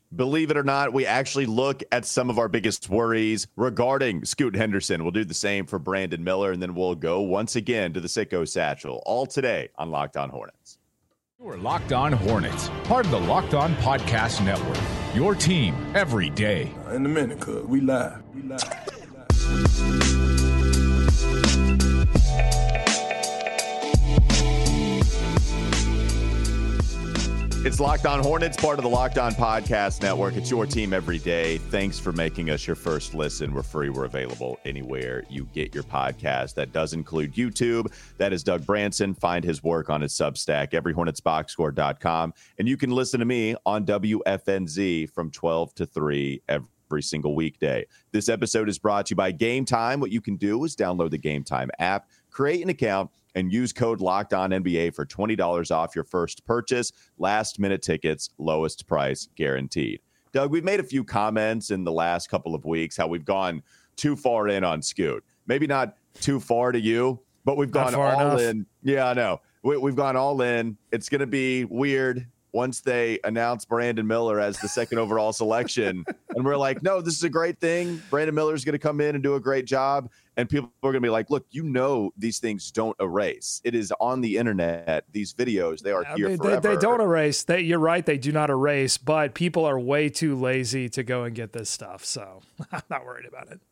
believe it or not, we actually look at some of our biggest worries regarding Scoot Henderson. We'll do the same for Brandon Miller, and then we'll go once again to the Sicko Satchel, all today on Locked On Hornets. You're Locked On Hornets, part of the Locked On Podcast Network, your team every day. In a minute, cuz we live. It's Locked On Hornets, part of the Locked On Podcast Network. It's your team every day. Thanks for making us your first listen. We're free. We're available anywhere you get your podcast. That does include YouTube. That is Doug Branson. Find his work on his Substack, everyhornetsboxscore.com. And you can listen to me on WFNZ from 12 to 3 every single weekday. This episode is brought to you by Game Time. What you can do is download the Game Time app, create an account, and use code LOCKEDONNBA for $20 off your first purchase. Last-minute tickets, lowest price guaranteed. Doug, we've made a few comments in the last couple of weeks how we've gone too far in on Scoot. Maybe not too far to you, but we've gone all in. Yeah, I know. We've gone all in. It's going to be weird once they announce Brandon Miller as the second overall selection. And we're like, no, this is a great thing. Brandon Miller's going to come in and do a great job. And people are going to be like, look, these things don't erase. It is on the internet. These videos, they are here forever. They don't erase. You're right. They do not erase, but people are way too lazy to go and get this stuff. So I'm not worried about it.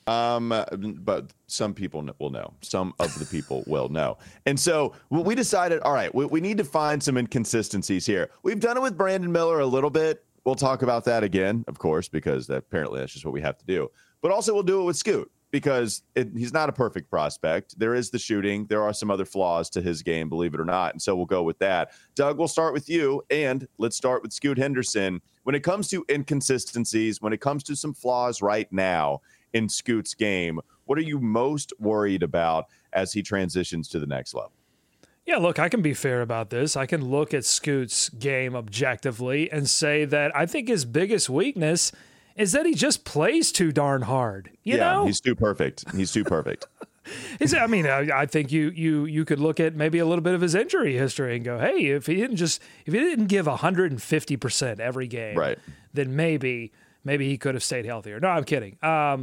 But some people will know. Some of the people will know. And so we decided, all right, we need to find some inconsistencies here. We've done it with Brandon Miller a little bit. We'll talk about that again, of course, because apparently that's just what we have to do. But also we'll do it with Scoot, because he's not a perfect prospect. There is the shooting. There are some other flaws to his game, believe it or not. And so we'll go with that. Doug, we'll start with you, and let's start with Scoot Henderson. When it comes to inconsistencies, when it comes to some flaws right now in Scoot's game, what are you most worried about as he transitions to the next level? Yeah, look, I can be fair about this. I can look at Scoot's game objectively and say that I think his biggest weakness is that he just plays too darn hard. You know? He's too perfect. I think you could look at maybe a little bit of his injury history and go, hey, if he didn't give 150% every game, right, then maybe he could have stayed healthier. No, I'm kidding.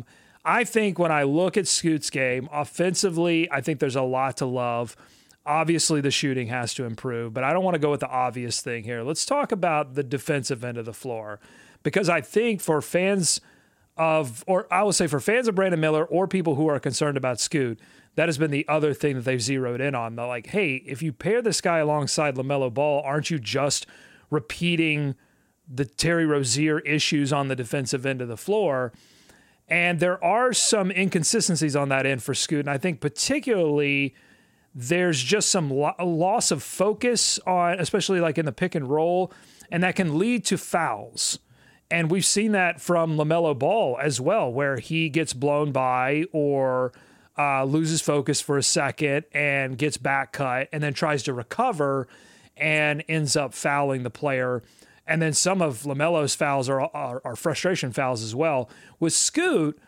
I think when I look at Scoot's game offensively, I think there's a lot to love. Obviously, the shooting has to improve, but I don't want to go with the obvious thing here. Let's talk about the defensive end of the floor, because I think for fans of Brandon Miller or people who are concerned about Scoot, that has been the other thing that they've zeroed in on. They're like, hey, if you pair this guy alongside LaMelo Ball, aren't you just repeating the Terry Rozier issues on the defensive end of the floor? And there are some inconsistencies on that end for Scoot, and I think particularly there's just some loss of focus on, especially like in the pick and roll, and that can lead to fouls. And we've seen that from LaMelo Ball as well, where he gets blown by or loses focus for a second and gets back cut and then tries to recover and ends up fouling the player. And then some of LaMelo's fouls are frustration fouls as well. With Scoot,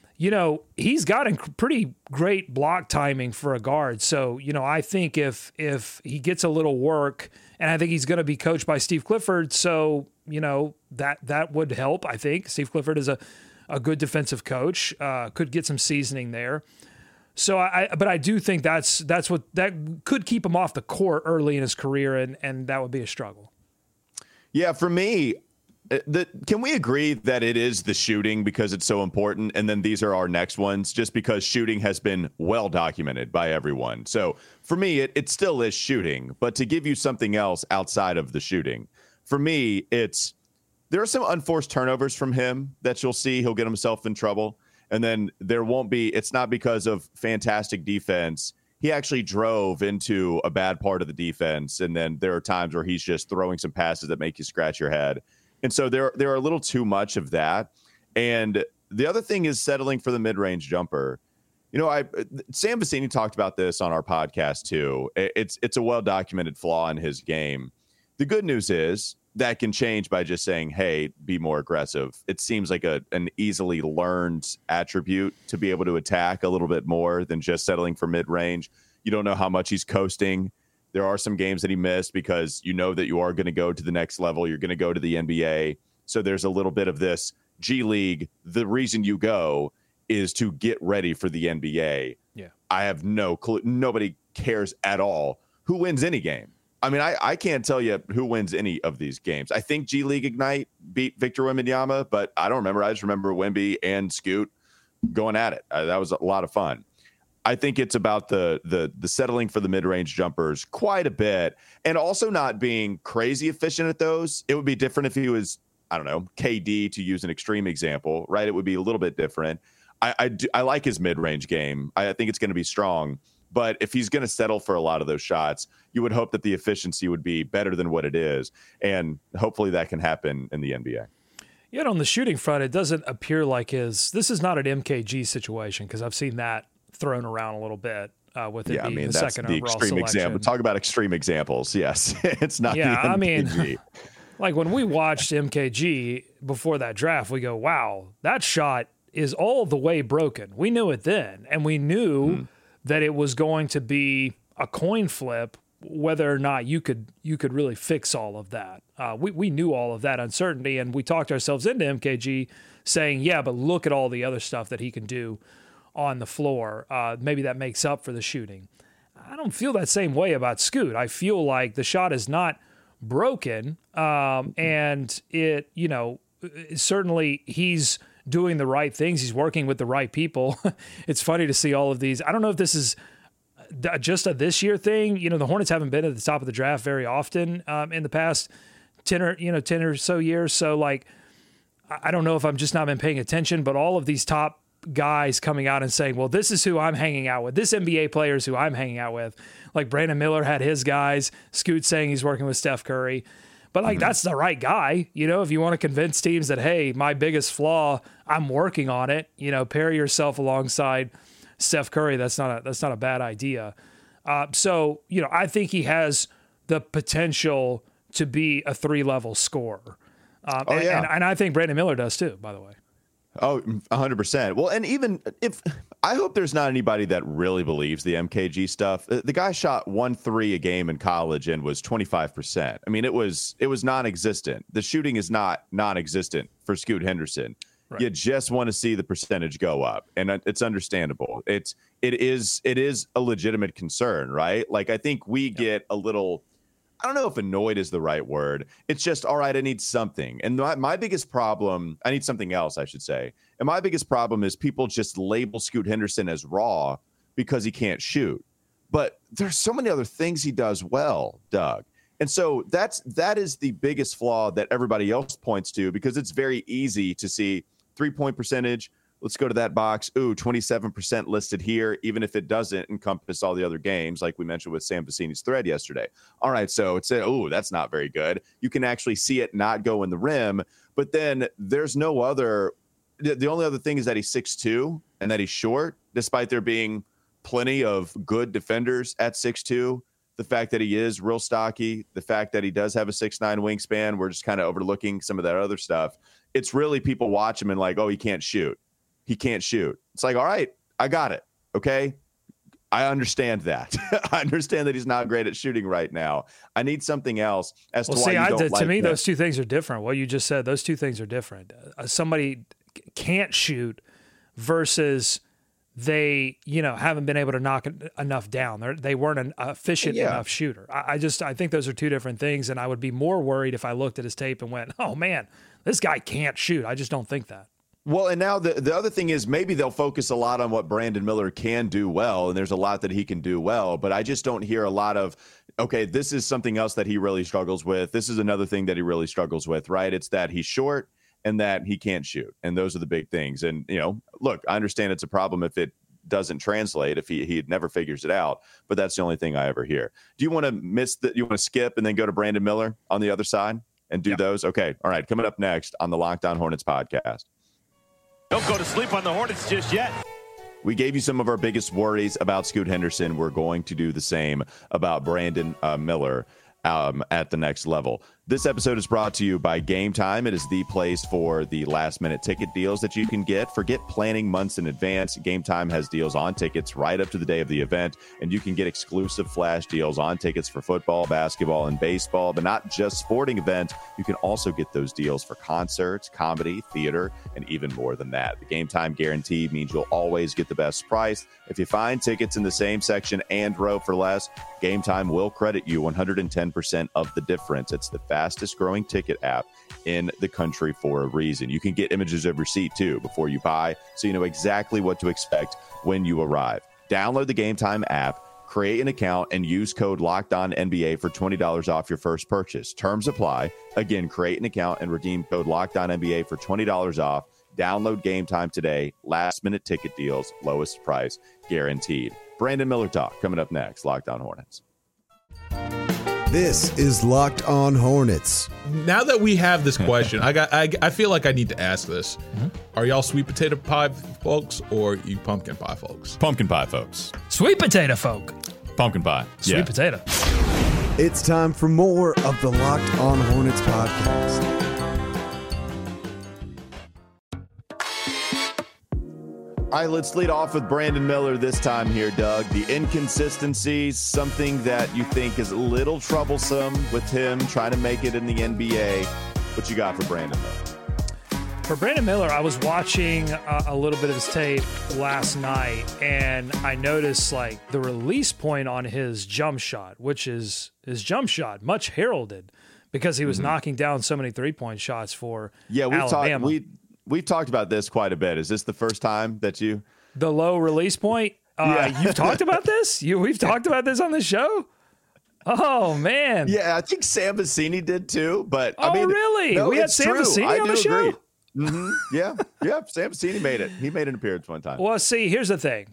he's got pretty great block timing for a guard. So, I think if he gets a little work, and I think he's going to be coached by Steve Clifford, so, that would help, I think. Steve Clifford is a good defensive coach, could get some seasoning there. So but I do think that's what that could keep him off the court early in his career, and that would be a struggle. Yeah, for me, can we agree that it is the shooting because it's so important? And then these are our next ones, just because shooting has been well documented by everyone. So for me, it still is shooting. But to give you something else outside of the shooting, for me, there are some unforced turnovers from him that you'll see. He'll get himself in trouble. And then it's not because of fantastic defense. He actually drove into a bad part of the defense. And then there are times where he's just throwing some passes that make you scratch your head. And so there are a little too much of that. And the other thing is settling for the mid-range jumper. Sam Vecenie talked about this on our podcast too. It's a well-documented flaw in his game. The good news is that can change by just saying, hey, be more aggressive. It seems like an easily learned attribute to be able to attack a little bit more than just settling for mid-range. You don't know how much he's coasting. There are some games that he missed because you know that you are going to go to the next level. You're going to go to the NBA. So there's a little bit of this G League. The reason you go is to get ready for the NBA. Yeah. I have no clue. Nobody cares at all who wins any game. I mean, I can't tell you who wins any of these games. I think G League Ignite beat Victor Wembanyama, but I don't remember. I just remember Wemby and Scoot going at it. That was a lot of fun. I think it's about the settling for the mid-range jumpers quite a bit, and also not being crazy efficient at those. It would be different if he was, I don't know, KD, to use an extreme example, right? It would be a little bit different. I like his mid-range game. I think it's going to be strong. But if he's going to settle for a lot of those shots, you would hope that the efficiency would be better than what it is. And hopefully that can happen in the NBA. Yet on the shooting front, it doesn't appear like this is not an MKG situation, because I've seen that thrown around a little bit with it being the second overall extreme selection. Example. Talk about extreme examples. Yes, it's not the MKG. I mean, like when we watched MKG before that draft, we go, wow, that shot is all the way broken. We knew it then, and we knew that it was going to be a coin flip whether or not you could really fix all of that. We knew all of that uncertainty, and we talked ourselves into MKG saying, yeah, but look at all the other stuff that he can do on the floor. Maybe that makes up for the shooting. I don't feel that same way about Scoot. I feel like the shot is not broken, and it, certainly he's doing the right things. He's working with the right people. It's funny to see all of these. I don't know if this is just a this year thing. The Hornets haven't been at the top of the draft very often in the past 10 or so years. So like, I don't know if I'm just not been paying attention, but all of these top guys coming out and saying, well, this is who I'm hanging out with. This NBA player is who I'm hanging out with. Like Brandon Miller had his guys. Scoot saying he's working with Steph Curry. But like, that's the right guy. If you want to convince teams that, hey, my biggest flaw, I'm working on it, pair yourself alongside Steph Curry. That's not a bad idea. So, I think he has the potential to be a 3-level scorer. And I think Brandon Miller does too, by the way. Oh, 100%. Well, and even if I hope there's not anybody that really believes the MKG stuff. The guy shot 1-3 a game in college and was 25%. I mean, it was non-existent. The shooting is not non-existent for Scoot Henderson. Right. You just want to see the percentage go up, and it's understandable. It is a legitimate concern, right? Like, I think we get a little, I don't know if annoyed is the right word. It's just, all right, I need something. And my biggest problem, I need something else, I should say. And my biggest problem is people just label Scoot Henderson as raw because he can't shoot. But there's so many other things he does well, Doug. And so that is the biggest flaw that everybody else points to, because it's very easy to see 3-point percentage. Let's go to that box. Ooh, 27% listed here, even if it doesn't encompass all the other games, like we mentioned with Sam Veciini's thread yesterday. All right, so it's that's not very good. You can actually see it not go in the rim, but then there's no other. The only other thing is that he's 6'2" and that he's short, despite there being plenty of good defenders at 6'2". The fact that he is real stocky, the fact that he does have a 6'9" wingspan, we're just kind of overlooking some of that other stuff. It's really people watch him and like, oh, he can't shoot. He can't shoot. It's like, all right, I got it. Okay. I understand that. I understand that he's not great at shooting right now. I need something else as to why you don't like to me, that. those two things are different. What you just said, those two things are different. Somebody can't shoot versus they, haven't been able to knock enough down. They weren't an efficient enough shooter. I think those are two different things. And I would be more worried if I looked at his tape and went, oh man, this guy can't shoot. I just don't think that. Well, and now the other thing is maybe they'll focus a lot on what Brandon Miller can do well, and there's a lot that he can do well, but I just don't hear a lot of, okay, this is something else that he really struggles with. This is another thing that he really struggles with, right? It's that he's short and that he can't shoot, and those are the big things. And, look, I understand it's a problem if it doesn't translate, if he never figures it out, but that's the only thing I ever hear. Do you want to you want to skip and then go to Brandon Miller on the other side and do those? Okay, all right, coming up next on the Locked On Hornets podcast. Don't go to sleep on the Hornets just yet. We gave you some of our biggest worries about Scoot Henderson. We're going to do the same about Brandon Miller at the next level. This episode is brought to you by Game Time. It is the place for the last-minute ticket deals that you can get. Forget planning months in advance. Game Time has deals on tickets right up to the day of the event, and you can get exclusive flash deals on tickets for football, basketball, and baseball, but not just sporting events. You can also get those deals for concerts, comedy, theater, and even more than that. The Game Time guarantee means you'll always get the best price. If you find tickets in the same section and row for less, Game Time will credit you 110% of the difference. It's the fastest growing ticket app in the country for a reason. You can get images of your seat too before you buy, so you know exactly what to expect when you arrive. Download the Game Time app, create an account, and use code LOCKEDONNBA for $20 off your first purchase. Terms apply. Again, create an account and redeem code LOCKEDONNBA for $20 off. Download Game Time today. Last minute ticket deals, lowest price guaranteed. Brandon Miller Talk coming up next. Locked On Hornets. This is Locked On Hornets. Now that we have this question, I feel like I need to ask this. Are y'all sweet potato pie folks or you pumpkin pie folks? Pumpkin pie folks. Sweet potato folk. Pumpkin pie. Sweet potato. It's time for more of the Locked On Hornets podcast. All right, let's lead off with Brandon Miller this time here, Doug. The inconsistencies, something that you think is a little troublesome with him trying to make it in the NBA. What you got for Brandon Miller? For Brandon Miller, I was watching a little bit of his tape last night, and I noticed like the release point on his jump shot, which is his jump shot, much heralded because he was knocking down so many three-point shots for Alabama. We've talked about this quite a bit. Is this the first time that you... The low release point? You've talked about this? We've talked about this on the show? Oh, man. Yeah, I think Sam Vecini did too. But really? No, we had Sam Vecini on the show? Mm-hmm. Yeah. Sam Vecini made it. He made an appearance one time. Well, see, here's the thing.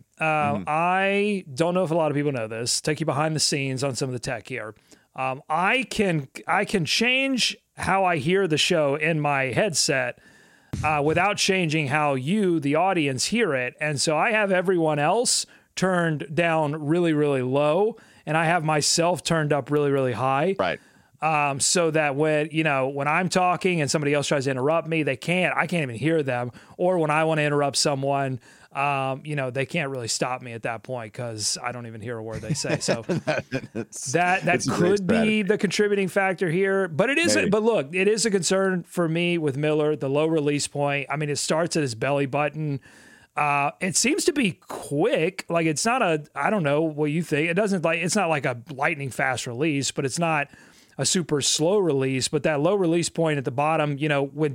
I don't know if a lot of people know this. Take you behind the scenes on some of the tech here. I can change how I hear the show in my headset without changing how you, the audience, hear it. And so I have everyone else turned down really, really low, and I have myself turned up really, really high. Right. So that when I'm talking and somebody else tries to interrupt me, I can't even hear them. Or when I want to interrupt someone, they can't really stop me at that point because I don't even hear a word they say. So that could be the contributing factor here. But it is. But look, it is a concern for me with Miller. The low release point. I mean, it starts at his belly button. It seems to be quick. Like it's not I don't know what you think. It's not like a lightning fast release, but it's not a super slow release. But that low release point at the bottom, when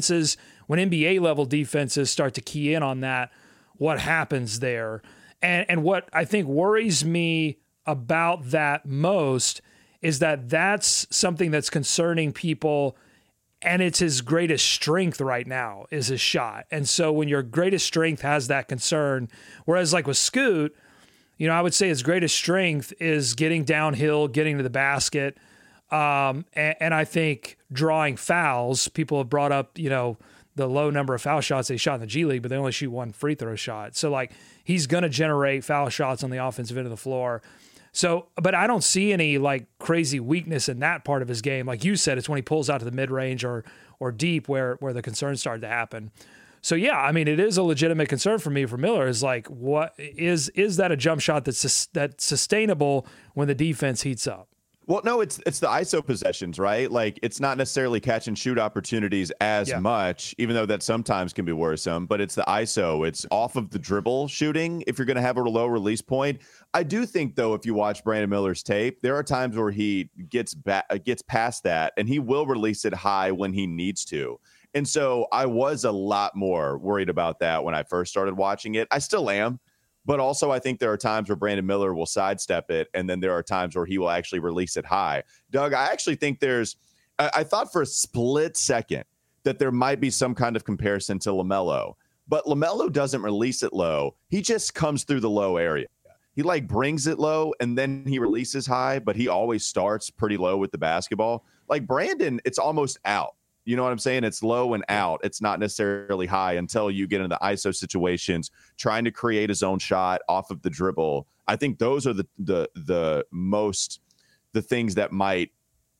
NBA level defenses start to key in on that, what happens there. And what I think worries me about that most is that that's something that's concerning people, and it's his greatest strength right now is his shot. And so when your greatest strength has that concern, whereas like with Scoot, I would say his greatest strength is getting downhill, getting to the basket, and I think drawing fouls. People have brought up, the low number of foul shots they shot in the G League, but they only shoot one free throw shot. So like he's going to generate foul shots on the offensive end of the floor. So, but I don't see any like crazy weakness in that part of his game. Like you said, it's when he pulls out to the mid range or deep where the concerns start to happen. So yeah, I mean, it is a legitimate concern for me for Miller is like, what is that a jump shot that's sustainable when the defense heats up? Well, no, it's the ISO possessions, right? Like it's not necessarily catch and shoot opportunities as much, even though that sometimes can be worrisome, but it's the ISO. It's off of the dribble shooting if you're going to have a low release point. I do think, though, if you watch Brandon Miller's tape, there are times where he gets past that and he will release it high when he needs to. And so I was a lot more worried about that when I first started watching it. I still am. But also, I think there are times where Brandon Miller will sidestep it, and then there are times where he will actually release it high. Doug, I actually think I thought for a split second that there might be some kind of comparison to LaMelo, but LaMelo doesn't release it low. He just comes through the low area. He like brings it low, and then he releases high, but he always starts pretty low with the basketball. Like Brandon, it's almost out. You know what I'm saying? It's low and out. It's not necessarily high until you get into the ISO situations, trying to create his own shot off of the dribble. I think those are the things that might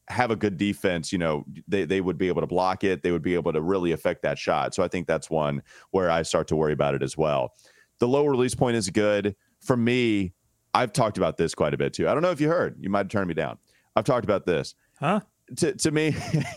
have a good defense, they would be able to block it. They would be able to really affect that shot. So I think that's one where I start to worry about it as well. The low release point is good. For me, I've talked about this quite a bit too. I don't know if you heard. You might have turned me down. I've talked about this. Huh? To me,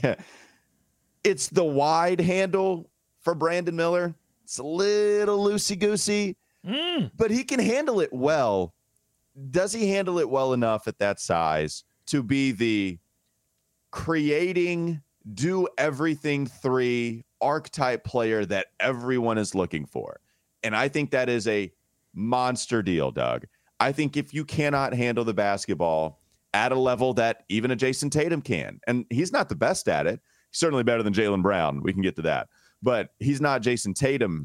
it's the wide handle for Brandon Miller. It's a little loosey-goosey, but he can handle it well. Does he handle it well enough at that size to be the creating, do everything 3 archetype player that everyone is looking for? And I think that is a monster deal, Doug. I think if you cannot handle the basketball at a level that even a Jason Tatum can, and he's not the best at it, he's certainly better than Jaylen Brown. We can get to that, but he's not Jason Tatum.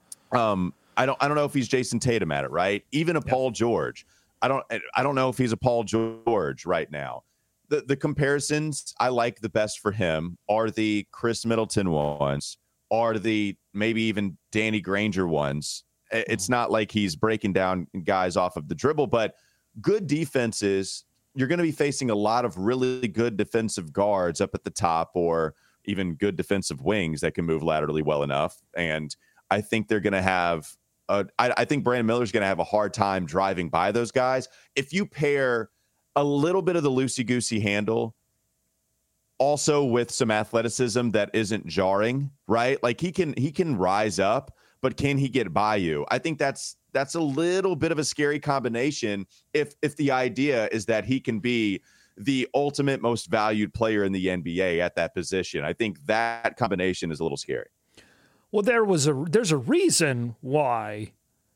I don't know if he's Jason Tatum at it, right? Even a Paul George. I don't know if he's a Paul George right now. The comparisons I like the best for him are the Chris Middleton ones, are the maybe even Danny Granger ones. It's not like he's breaking down guys off of the dribble, but good defenses, you're going to be facing a lot of really good defensive guards up at the top, or even good defensive wings that can move laterally well enough. And I think they're going to have I think Brandon Miller's going to have a hard time driving by those guys. If you pair a little bit of the loosey-goosey handle also with some athleticism that isn't jarring, right? Like he can rise up, but can he get by you? I think that's a little bit of a scary combination if the idea is that he can be the ultimate most valued player in the NBA at that position. I think that combination is a little scary. Well, there's a reason why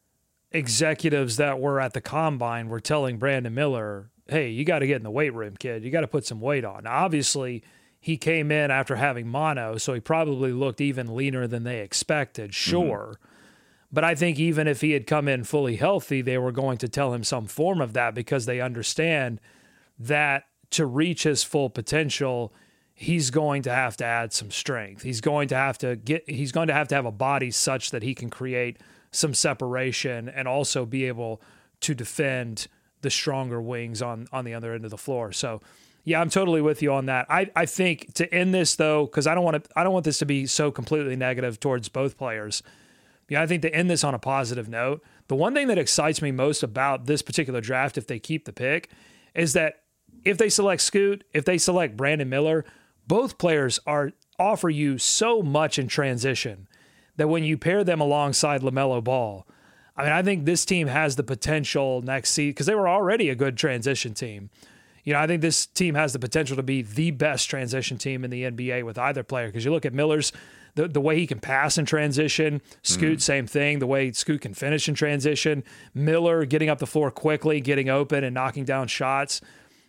executives that were at the combine were telling Brandon Miller, hey, you got to get in the weight room, kid. You got to put some weight on. Now, obviously, he came in after having mono, so he probably looked even leaner than they expected, sure. But I think even if he had come in fully healthy, they were going to tell him some form of that, because they understand that to reach his full potential, he's going to have to add some strength. He's going to have to have a body such that he can create some separation and also be able to defend the stronger wings on the other end of the floor. So yeah, I'm totally with you on that. I think to end this though, because I don't want this to be so completely negative towards both players. Yeah, I think to end this on a positive note, the one thing that excites me most about this particular draft, if they keep the pick, is that if they select Scoot, if they select Brandon Miller, both players offer you so much in transition that when you pair them alongside LaMelo Ball, I mean, I think this team has the potential next season, because they were already a good transition team. I think this team has the potential to be the best transition team in the NBA with either player, because you look at Miller's, the way he can pass in transition, Scoot, same thing, the way Scoot can finish in transition, Miller getting up the floor quickly, getting open and knocking down shots.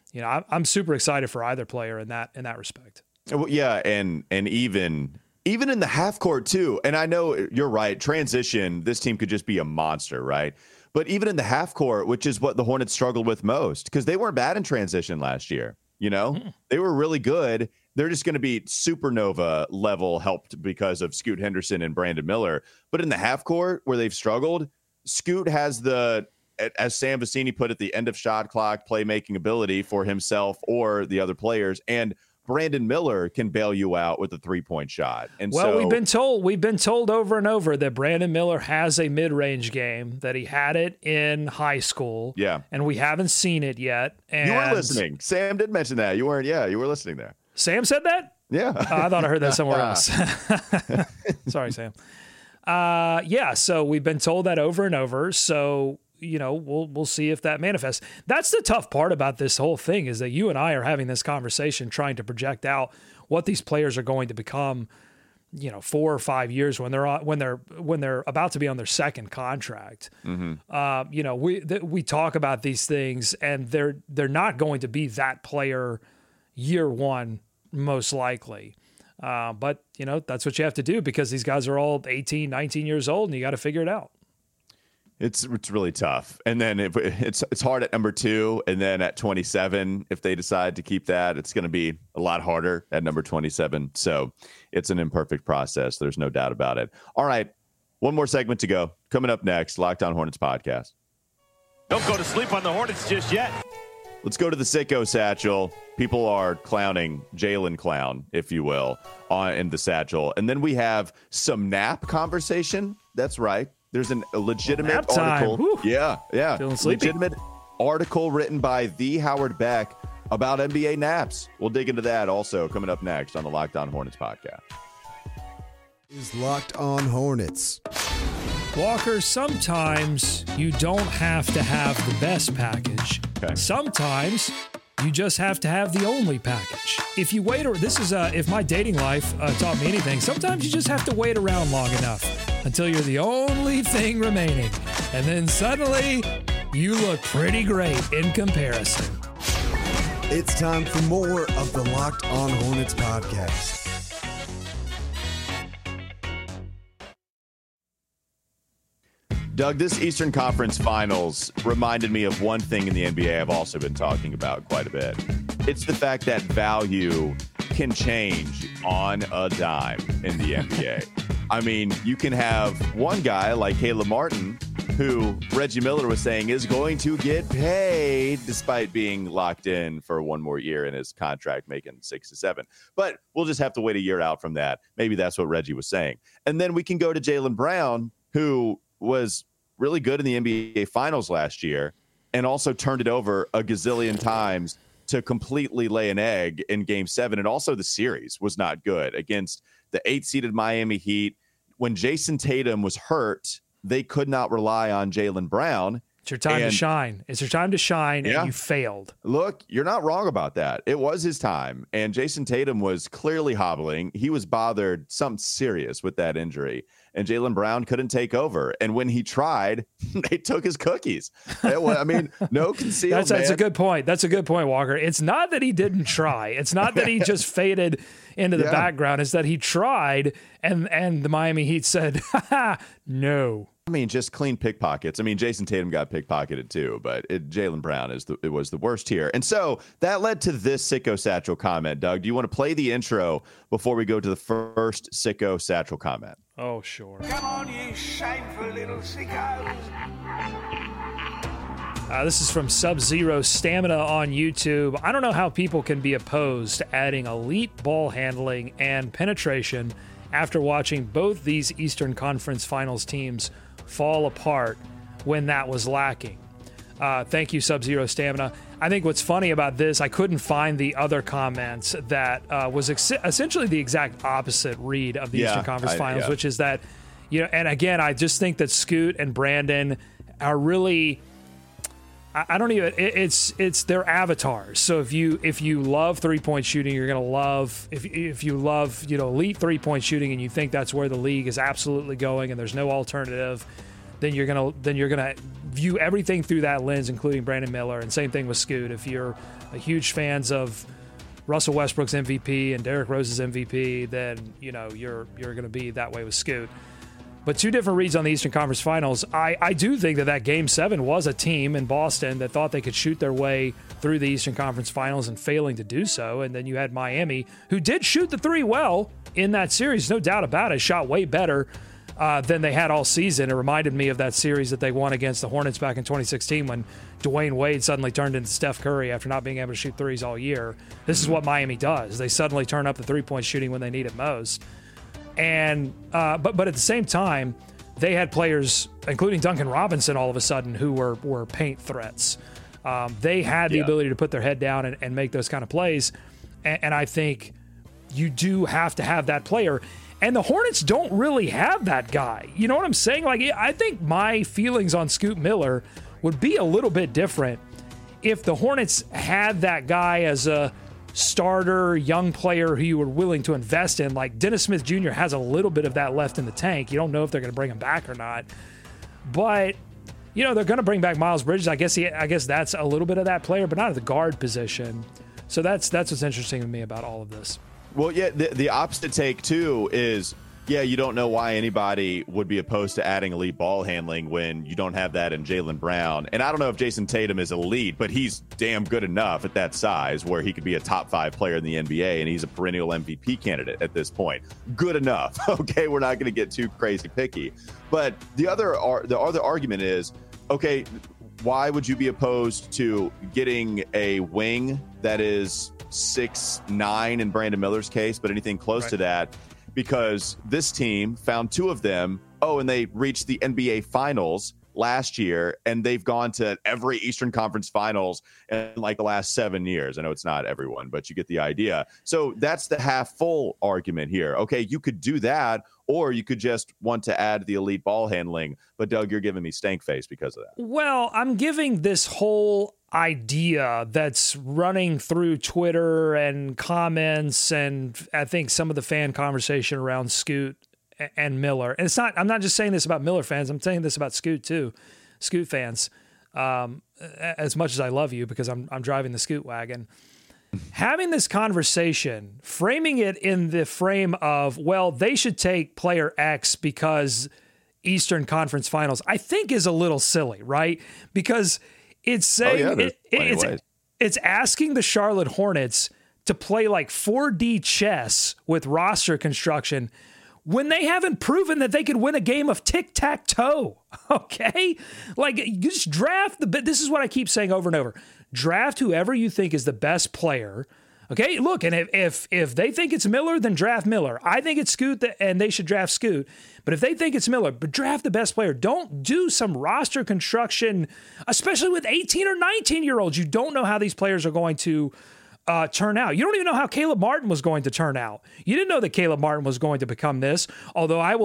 I'm super excited for either player in that respect. Well, yeah, and even in the half court too. And I know you're right. Transition, this team could just be a monster, right? But even in the half court, which is what the Hornets struggled with most, because they weren't bad in transition last year. They were really good. They're just going to be supernova level helped because of Scoot Henderson and Brandon Miller. But in the half court where they've struggled, Scoot has as Sam Vecini put it, the end of shot clock playmaking ability for himself or the other players. And Brandon Miller can bail you out with a 3-point shot. And we've been told over and over that Brandon Miller has a mid-range game, that he had it in high school. Yeah. And we haven't seen it yet. And you were listening. Sam did mention that. You weren't. Yeah, you were listening there. Sam said that? Yeah. I thought I heard that somewhere else. Sorry, Sam. Yeah, so we've been told that over and over. So, we'll see if that manifests. That's the tough part about this whole thing, is that you and I are having this conversation trying to project out what these players are going to become, 4 or 5 years when they're about to be on their second contract. We talk about these things, and they're not going to be that player year one, most likely. But that's what you have to do, because these guys are all 18, 19 years old, and you got to figure it out. It's really tough. And then it's hard at number 2, and then at 27, if they decide to keep that, it's going to be a lot harder at number 27. So it's an imperfect process. There's no doubt about it. All right, one more segment to go. Coming up next, Locked On Hornets podcast. Don't go to sleep on the Hornets just yet. let's go to the Sicko Satchel. People are clowning Jalen Clown, if you will, in the Satchel. And then we have some nap conversation. That's right. There's a legitimate article. Whew. Yeah. Feeling sleepy. Legitimate article written by the Howard Beck about NBA naps. We'll dig into that also coming up next on the Locked On Hornets podcast. Is Locked On Hornets. Walker, sometimes you don't have to have the best package. Okay. Sometimes you just have to have the only package. If you wait, if my dating life taught me anything, sometimes you just have to wait around long enough until you're the only thing remaining. And then suddenly you look pretty great in comparison. It's time for more of the Locked On Hornets podcast. Doug, this Eastern Conference Finals reminded me of one thing in the NBA I've also been talking about quite a bit. It's the fact that value can change on a dime in the NBA. I mean, you can have one guy like Caleb Martin, who Reggie Miller was saying is going to get paid despite being locked in for one more year in his contract, making 6 to 7. But we'll just have to wait a year out from that. Maybe that's what Reggie was saying. And then we can go to Jaylen Brown, who was really good in the NBA Finals last year and also turned it over a gazillion times to completely lay an egg in Game 7. And also the series was not good against the 8-seeded Miami Heat. When Jason Tatum was hurt, they could not rely on Jaylen Brown. It's your time to shine. It's your time to shine, and you failed. Look, you're not wrong about that. It was his time, and Jason Tatum was clearly hobbling. He was bothered, something serious with that injury, and Jaylen Brown couldn't take over. And when he tried, they took his cookies. I mean, no conceal. That's a good point. That's a good point, Walker. It's not that he didn't try. It's not that he just faded into the background. It's that he tried, and the Miami Heat said, no. I mean, just clean pickpockets. I mean, Jason Tatum got pickpocketed too, but Jaylen Brown was the worst here. And so that led to this Sicko Satchel comment. Doug, do you want to play the intro before we go to the first Sicko Satchel comment? Oh, sure. Come on, you shameful little sickos. This is from Sub-Zero Stamina on YouTube. I don't know how people can be opposed to adding elite ball handling and penetration after watching both these Eastern Conference Finals teams fall apart when that was lacking. Thank you, Sub-Zero Stamina. I think what's funny about this, I couldn't find the other comments that was essentially the exact opposite read of the Eastern Conference Finals, which is that, and again, I just think that Scoot and Brandon are really, I don't even, it's their avatars. So if you love 3-point shooting, you're going to love, if you love, elite 3-point shooting and you think that's where the league is absolutely going and there's no alternative, then you're going to view everything through that lens, including Brandon Miller. And same thing with Scoot. If you're a huge fans of Russell Westbrook's MVP and Derrick Rose's MVP, then, you're going to be that way with Scoot. But two different reads on the Eastern Conference Finals. I do think that Game 7 was a team in Boston that thought they could shoot their way through the Eastern Conference Finals and failing to do so. And then you had Miami, who did shoot the three well in that series, no doubt about it, shot way better than they had all season. It reminded me of that series that they won against the Hornets back in 2016 when Dwayne Wade suddenly turned into Steph Curry after not being able to shoot threes all year. This is what Miami does. They suddenly turn up the 3-point shooting when they need it most. And but at the same time, they had players, including Duncan Robinson, all of a sudden, who were paint threats. They had the ability to put their head down and make those kind of plays. And I think you do have to have that player. And the Hornets don't really have that guy. You know what I'm saying? Like, I think my feelings on Scoot Miller would be a little bit different if the Hornets had that guy as a starter, young player who you were willing to invest in. Like Dennis Smith Jr. has a little bit of that left in the tank. You don't know if they're going to bring him back or not. But, they're going to bring back Miles Bridges. I guess that's a little bit of that player, but not at the guard position. So that's what's interesting to me about all of this. Well, yeah, the opposite take, too, is, you don't know why anybody would be opposed to adding elite ball handling when you don't have that in Jaylen Brown. And I don't know if Jason Tatum is elite, but he's damn good enough at that size where he could be a top 5 player in the NBA, and he's a perennial MVP candidate at this point. Good enough. Okay, we're not going to get too crazy picky. But the other argument is, okay, why would you be opposed to getting a wing that is 6'9" in Brandon Miller's case, but anything close to that? Because this team found 2 of them. Oh, and they reached the NBA Finals last year, and they've gone to every Eastern Conference Finals in like the last 7 years. I know it's not everyone, but you get the idea. So that's the half full argument here. Okay, you could do that, or you could just want to add the elite ball handling. But Doug, you're giving me stank face because of that. Well, I'm giving this whole idea that's running through Twitter and comments, and I think some of the fan conversation around Scoot and Miller. And I'm not just saying this about Miller fans. I'm saying this about Scoot too. Scoot fans, as much as I love you because I'm driving the Scoot wagon, having this conversation, framing it in the frame of, well, they should take player X because Eastern Conference Finals, I think is a little silly, right? Because it's saying it's asking the Charlotte Hornets to play like 4D chess with roster construction when they haven't proven that they could win a game of tic-tac-toe, okay? Like, you just draft this is what I keep saying over and over. Draft whoever you think is the best player, okay? Look, and if they think it's Miller, then draft Miller. I think it's Scoot, and they should draft Scoot. But if they think it's Miller, but draft the best player. Don't do some roster construction, especially with 18 or 19-year-olds. You don't know how these players are going to turn out. You don't even know how Caleb Martin was going to turn out. You didn't know that Caleb Martin was going to become this, although I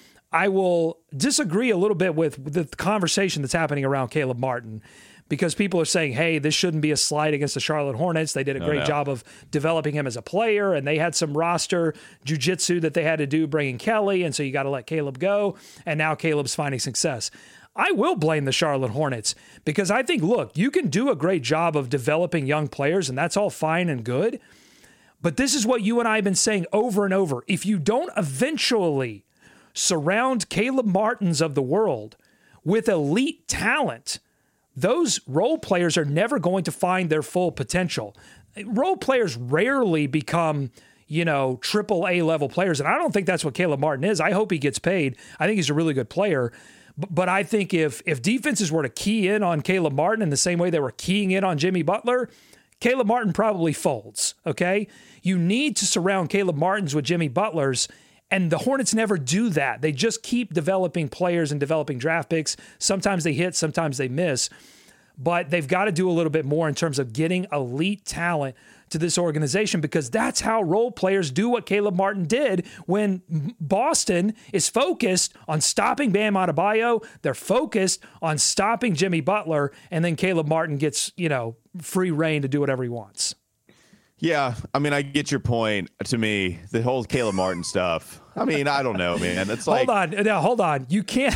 will disagree a little bit with the conversation that's happening around Caleb Martin, because people are saying, hey, this shouldn't be a slight against the Charlotte Hornets. They did a great job of developing him as a player, and they had some roster jujitsu that they had to do bringing Kelly, and so you got to let Caleb go, and now Caleb's finding success. I will blame the Charlotte Hornets because I think, look, you can do a great job of developing young players, and that's all fine and good. But this is what you and I have been saying over and over. If you don't eventually surround Caleb Martins of the world with elite talent, those role players are never going to find their full potential. Role players rarely become, triple A level players. And I don't think that's what Caleb Martin is. I hope he gets paid. I think he's a really good player. But I think if defenses were to key in on Caleb Martin in the same way they were keying in on Jimmy Butler, Caleb Martin probably folds, okay? You need to surround Caleb Martins with Jimmy Butlers, and the Hornets never do that. They just keep developing players and developing draft picks. Sometimes they hit, sometimes they miss. But they've got to do a little bit more in terms of getting elite talent to this organization, because that's how role players do what Caleb Martin did when Boston is focused on stopping Bam Adebayo. They're focused on stopping Jimmy Butler, and then Caleb Martin gets, free reign to do whatever he wants. Yeah, I mean, I get your point. To me, the whole Caleb Martin stuff, I mean, I don't know, man. It's like... Hold on. You can't...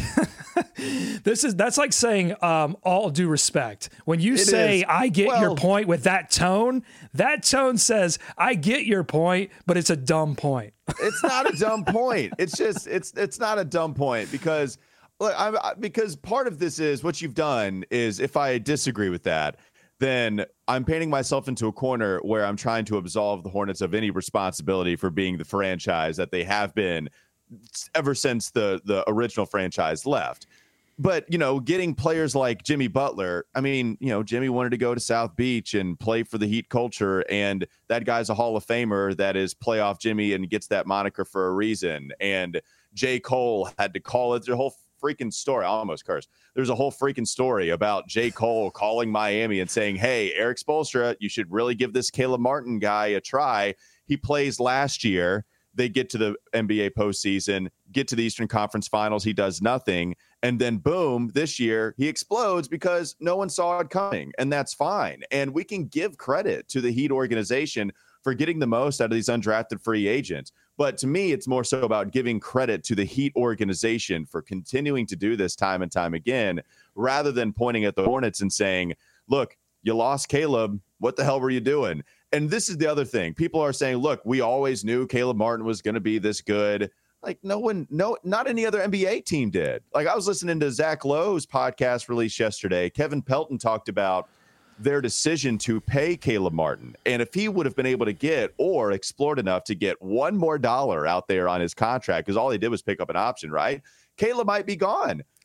That's like saying all due respect. When you say, I get your point with that tone says, I get your point, but it's a dumb point. It's not a dumb point. It's just, it's not a dumb point because, look, because part of this is what you've done is, if I disagree with that, then I'm painting myself into a corner where I'm trying to absolve the Hornets of any responsibility for being the franchise that they have been ever since the original franchise left. But, getting players like Jimmy Butler, I mean, Jimmy wanted to go to South Beach and play for the Heat culture, and that guy's a Hall of Famer that is playoff Jimmy and gets that moniker for a reason. And J. Cole had to call it. There's a whole freaking story. I almost cursed. There's a whole freaking story about J. Cole calling Miami and saying, hey, Eric Spoelstra, you should really give this Caleb Martin guy a try. He plays last year. They get to the NBA postseason, get to the Eastern Conference Finals. He does nothing. And then, boom, this year he explodes because no one saw it coming. And that's fine. And we can give credit to the Heat organization for getting the most out of these undrafted free agents. But to me, it's more so about giving credit to the Heat organization for continuing to do this time and time again, rather than pointing at the Hornets and saying, look, you lost Caleb. What the hell were you doing? And this is the other thing. People are saying, look, we always knew Caleb Martin was going to be this good. Like not any other NBA team did. Like, I was listening to Zach Lowe's podcast released yesterday. Kevin Pelton talked about their decision to pay Caleb Martin. And if he would have been able to get or explored enough to get $1 more out there on his contract, because all he did was pick up an option, right? Caleb might be gone.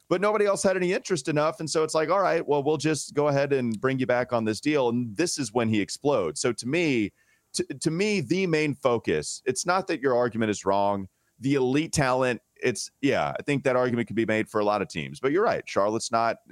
but nobody else had any interest enough. And so it's like, all right, well, we'll just go ahead and bring you back on this deal. And this is when he explodes. So to me, the main focus, it's not that your argument is wrong. The elite talent, I think that argument could be made for a lot of teams, but you're right. Charlotte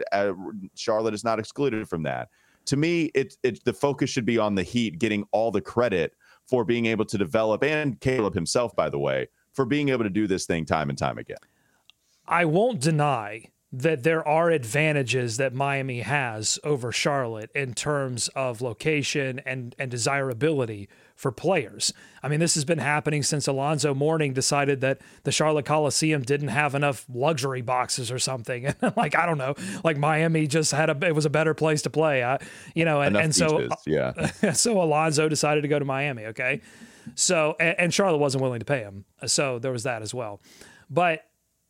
is not excluded from that. To me, the focus should be on the Heat getting all the credit for being able to develop, and Caleb himself, by the way, for being able to do this thing time and time again. I won't deny that there are advantages that Miami has over Charlotte in terms of location and desirability for players. I mean, this has been happening since Alonzo Mourning decided that the Charlotte Coliseum didn't have enough luxury boxes or something. And like, I don't know, like Miami just it was a better place to play, and so, yeah. So Alonzo decided to go to Miami. Okay. So, and Charlotte wasn't willing to pay him. So there was that as well. But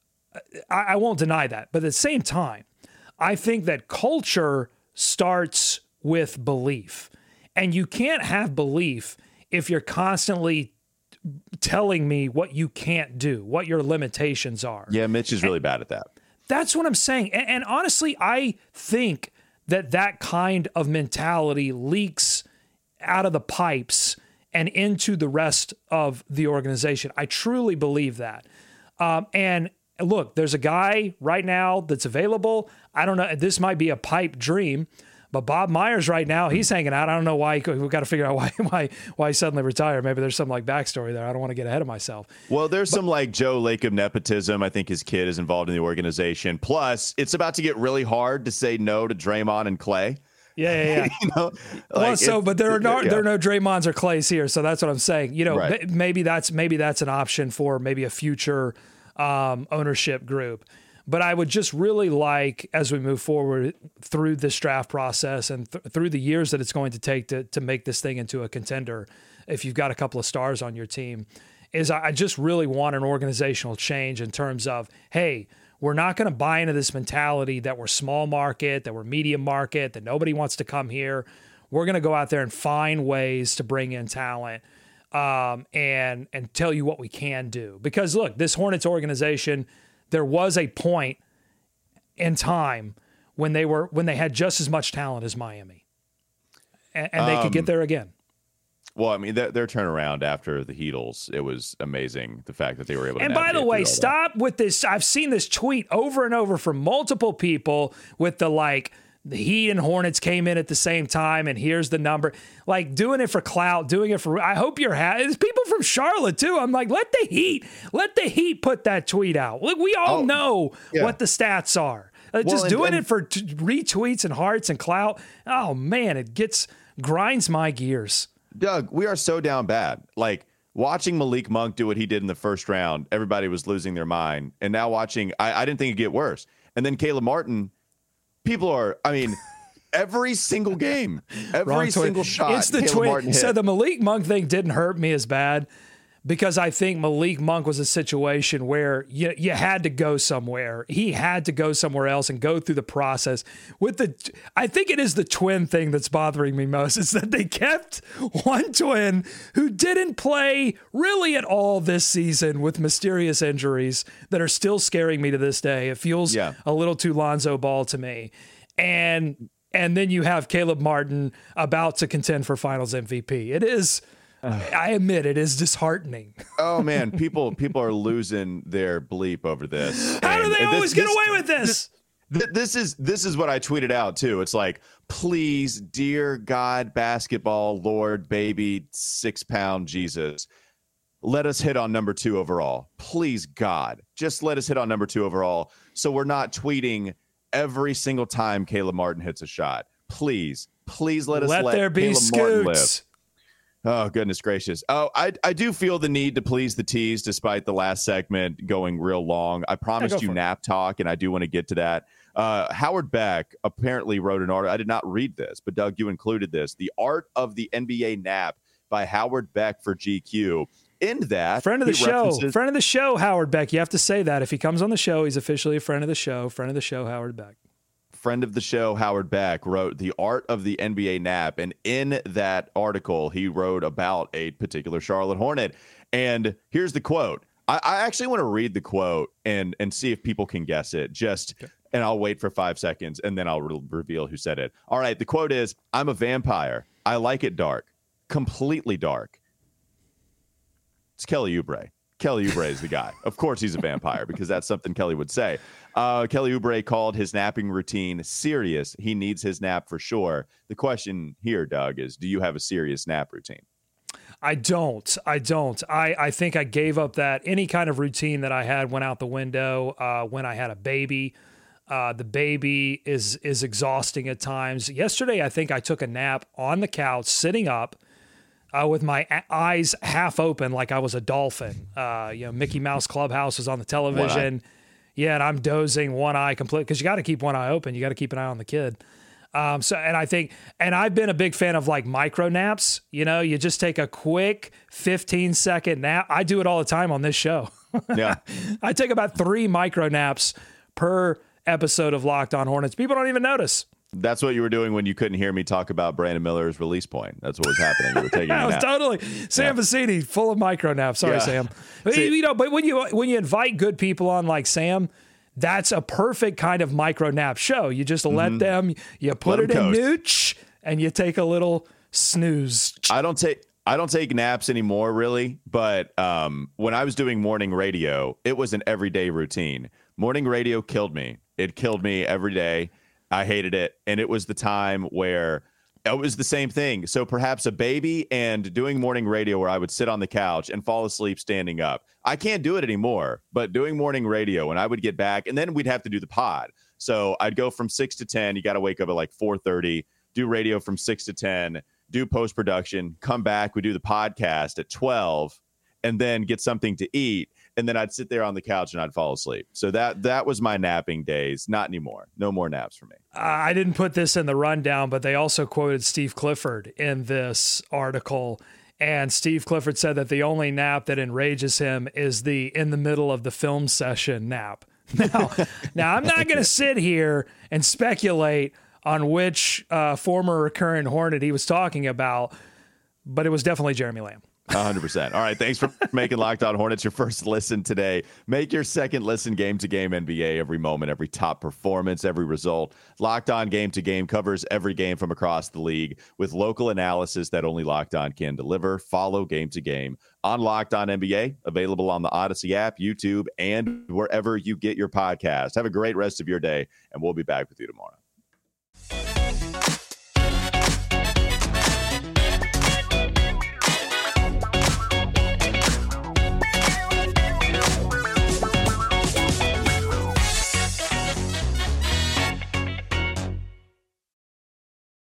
I won't deny that. But at the same time, I think that culture starts with belief. And you can't have belief if you're constantly telling me what you can't do, what your limitations are. Yeah, Mitch is really bad at that. That's what I'm saying. And honestly, I think that kind of mentality leaks out of the pipes and into the rest of the organization. I truly believe that. And look, there's a guy right now that's available. I don't know. This might be a pipe dream, but Bob Myers right now, he's hanging out. I don't know why. We've got to figure out why he suddenly retired. Maybe there's some like backstory there. I don't want to get ahead of myself. Well, there's some like Joe Lacob nepotism. I think his kid is involved in the organization. Plus, it's about to get really hard to say no to Draymond and Clay. Yeah. But there are no Draymonds or Clays here, so that's what I'm saying. Right. Maybe that's an option for maybe a future ownership group. But I would just really like, as we move forward through this draft process and through the years that it's going to take to make this thing into a contender, if you've got a couple of stars on your team, is I just really want an organizational change in terms of, hey, we're not going to buy into this mentality that we're small market, that we're medium market, that nobody wants to come here. We're going to go out there and find ways to bring in talent. And tell you what we can do. Because look, this Hornets organization, there was a point in time when they had just as much talent as Miami, and they could get there again. Well, I mean, their turnaround after the Heatles, it was amazing. The fact that they were able to. And by the way, stop with this. I've seen this tweet over and over from multiple people with the Heat and Hornets came in at the same time, and here's the number. Like, doing it for clout, doing it for. I hope you're happy. There's people from Charlotte too. I'm like, let the Heat put that tweet out. Look, we all know what the stats are. Just doing it for retweets and hearts and clout. Oh man, it grinds my gears. Doug, we are so down bad. Like, watching Malik Monk do what he did in the first round, everybody was losing their mind. And now watching, I didn't think it'd get worse. And then Caleb Martin. People are, I mean, every single game, every single shot. It's the twin. So the Malik Monk thing didn't hurt me as bad because I think Malik Monk was a situation where you had to go somewhere. He had to go somewhere else and go through the process. I think it is the twin thing that's bothering me most. Is that they kept one twin who didn't play really at all this season with mysterious injuries that are still scaring me to this day. It feels a little too Lonzo Ball to me. And then you have Caleb Martin about to contend for Finals MVP. It is. I admit it is disheartening. Oh man, people are losing their bleep over this. How do they always get away with this? This is what I tweeted out too. It's like, please, dear God, basketball, Lord, baby, 6-pound Jesus, let us hit on number 2 overall. Please, God, just let us hit on number 2 overall. So we're not tweeting every single time Caleb Martin hits a shot. Please let there be Caleb Martin live. Scoots. Oh, goodness gracious. Oh, I do feel the need to please the tease despite the last segment going real long. I promised you nap talk, and I do want to get to that. Howard Beck apparently wrote an article. I did not read this, but Doug, you included this. The Art of the NBA Nap by Howard Beck for GQ. In that, friend of the show, Howard Beck. You have to say that. If he comes on the show, he's officially a friend of the show. Friend of the show, Howard Beck. Friend of the show, Howard Beck, wrote The Art of the NBA Nap. And in that article, he wrote about a particular Charlotte Hornet. And here's the quote. I actually want to read the quote and see if people can guess it. And I'll wait for 5 seconds, and then I'll reveal who said it. All right, the quote is, "I'm a vampire. I like it dark, completely dark." It's Kelly Oubre. Kelly Oubre is the guy. Of course he's a vampire, because that's something Kelly would say. Kelly Oubre called his napping routine serious. He needs his nap for sure. The question here, Doug, is do you have a serious nap routine? I don't. I think I gave up that any kind of routine that I had went out the window when I had a baby. The baby is exhausting at times. Yesterday, I think I took a nap on the couch, sitting up with my eyes half open like I was a dolphin. Mickey Mouse Clubhouse was on the television. Yeah, and I'm dozing, one eye complete, because you got to keep one eye open. You got to keep an eye on the kid. And I've been a big fan of like micro naps. You just take a quick 15-second nap. I do it all the time on this show. Yeah. I take about 3 micro naps per episode of Locked On Hornets. People don't even notice. That's what you were doing when you couldn't hear me talk about Brandon Miller's release point. That's what was happening. You were taking a nap. I was totally Sam Vecini, full of micro naps. Sorry, Sam. But when you invite good people on like Sam, that's a perfect kind of micro nap show. You just let them, you put it in nooch, and you take a little snooze. I don't take naps anymore, really. But when I was doing morning radio, it was an everyday routine. Morning radio killed me. It killed me every day. I hated it. And it was the time where it was the same thing. So perhaps a baby and doing morning radio where I would sit on the couch and fall asleep standing up. I can't do it anymore, but doing morning radio when I would get back, and then we'd have to do the pod. So I'd go from 6 to 10. You got to wake up at like 4:30, do radio from 6 to 10, do post-production, come back. We do the podcast at 12, and then get something to eat. And then I'd sit there on the couch and I'd fall asleep. So that was my napping days. Not anymore. No more naps for me. I didn't put this in the rundown, but they also quoted Steve Clifford in this article. And Steve Clifford said that the only nap that enrages him is the in the middle of the film session nap. Now I'm not going to sit here and speculate on which former recurrent Hornet he was talking about, but it was definitely Jeremy Lamb. 100%. All right. Thanks for making Locked On Hornets your first listen today. Make your second listen game to game NBA every moment, every top performance, every result. Locked On Game to Game covers every game from across the league with local analysis that only Locked On can deliver. Follow Game to Game on Locked On NBA, available on the Odyssey app, YouTube, and wherever you get your podcast. Have a great rest of your day, and we'll be back with you tomorrow.